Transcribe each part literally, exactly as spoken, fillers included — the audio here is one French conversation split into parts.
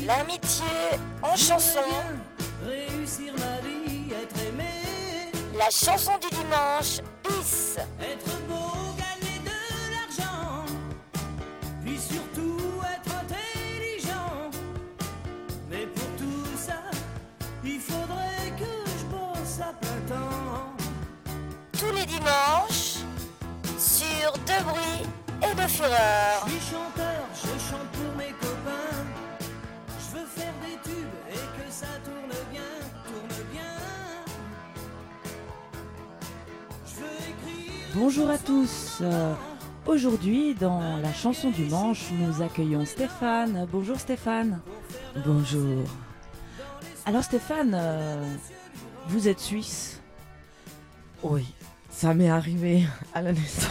L'amitié en chanson. Réussir ma vie, être aimé. La chanson du dimanche, bis. Être beau, gagner de l'argent. Puis surtout être intelligent. Mais pour tout ça, il faudrait que je bosse à plein temps. Tous les dimanches, sur De Bruit et de Fureur. Je suis chanteur, je chante pour mes copains. Je veux faire des tubes et que ça tourne bien, tourne bien. Je veux écrire. Bonjour à tous. Euh, aujourd'hui, dans la chanson du manche, nous accueillons Stéphane. Bonjour Stéphane. Bonjour. Alors Stéphane, euh, vous êtes suisse? Oui, ça m'est arrivé à la naissance.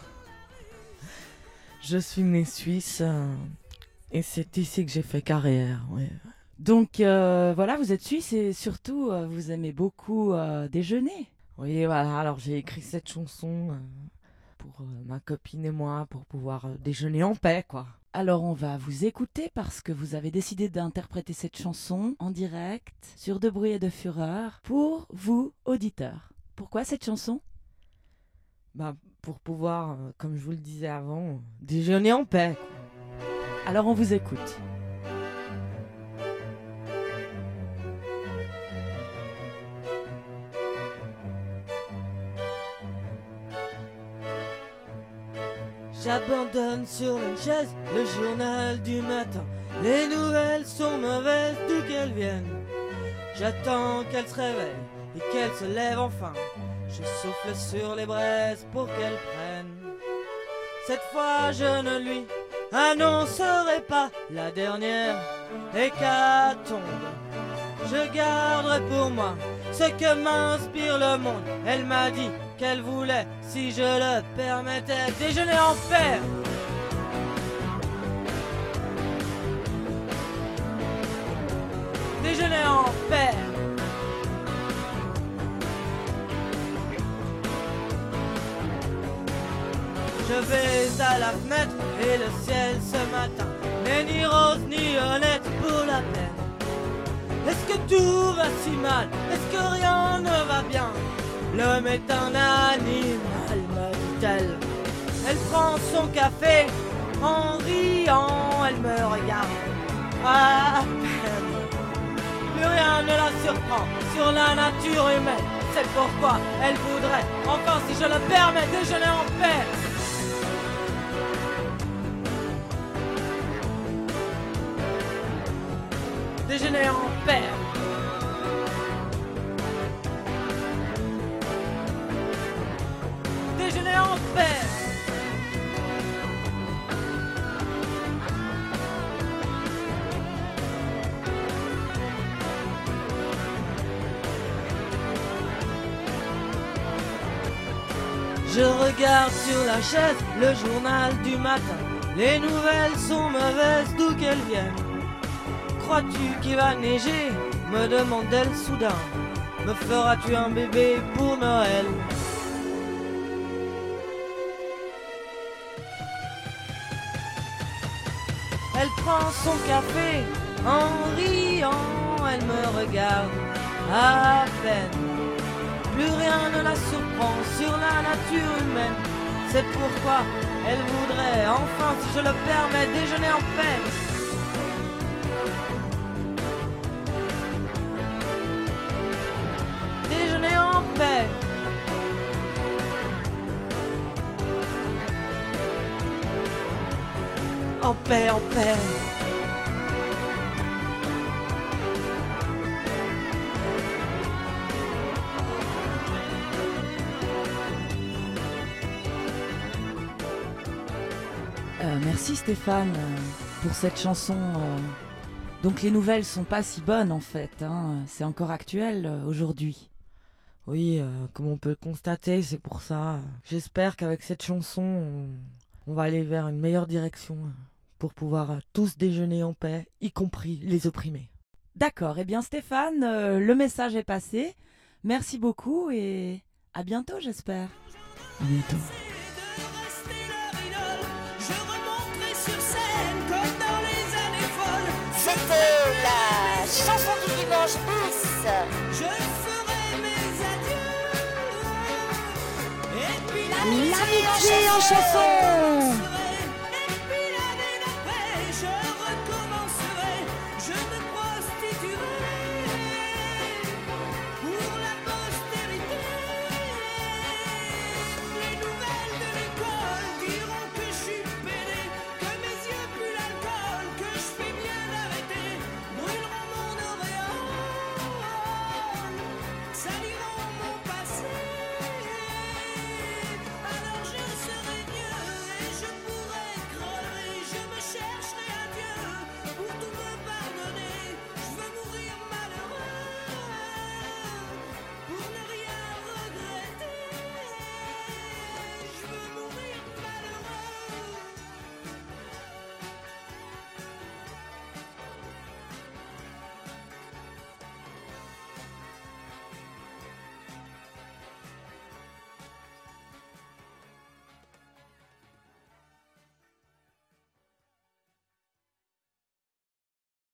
Je suis née suisse euh, et c'est ici que j'ai fait carrière. Ouais. Donc euh, voilà, vous êtes suisse et surtout euh, vous aimez beaucoup euh, déjeuner. Oui, voilà, alors j'ai écrit cette chanson euh, pour euh, ma copine et moi pour pouvoir euh, déjeuner en paix, quoi. Alors on va vous écouter parce que vous avez décidé d'interpréter cette chanson en direct sur De Bruit et de Fureur pour vous, auditeurs. Pourquoi cette chanson? Bah, pour pouvoir, euh, comme je vous le disais avant, déjeuner en paix, quoi. Alors on vous écoute. J'abandonne sur une chaise le journal du matin. Les nouvelles sont mauvaises d'où qu'elles viennent. J'attends qu'elle se réveille et qu'elle se lève enfin. Je souffle sur les braises pour qu'elle prenne. Cette fois je ne lui annoncerai pas la dernière hécatombe. Je garderai pour moi ce que m'inspire le monde. Elle m'a dit qu'elle voulait, si je le permettais, déjeuner en paix. Déjeuner en paix. Je vais à la fenêtre et le ciel ce matin n'est ni rose ni honnête pour la peine. Est-ce que tout va si mal? Est-ce que rien ne va bien? L'homme est un animal, me dit-elle. Elle prend son café en riant, elle me regarde à peine. Plus rien ne la surprend sur la nature humaine. C'est pourquoi elle voudrait, enfin si je le permets, déjeuner en paix. Déjeuner en paix. Déjeuner en paix. Je regarde sur la chaise le journal du matin. Les nouvelles sont mauvaises d'où qu'elles viennent. Crois-tu qu'il va neiger? Me demande-t-elle soudain. Me feras-tu un bébé pour Noël? Elle prend son café en riant, elle me regarde à peine. Plus rien ne la surprend sur la nature humaine. C'est pourquoi elle voudrait, enfin si je le permets, déjeuner en paix. Déjeuner en paix. En paix, en paix. Euh, merci Stéphane euh, pour cette chanson. euh. Donc les nouvelles sont pas si bonnes en fait, hein. C'est encore actuel euh, aujourd'hui. Oui, euh, comme on peut le constater, c'est pour ça. J'espère qu'avec cette chanson, on, on va aller vers une meilleure direction euh, pour pouvoir euh, tous déjeuner en paix, y compris les opprimés. D'accord, eh bien Stéphane, euh, le message est passé. Merci beaucoup et à bientôt j'espère. À bientôt. C'était L'amitié en chanson.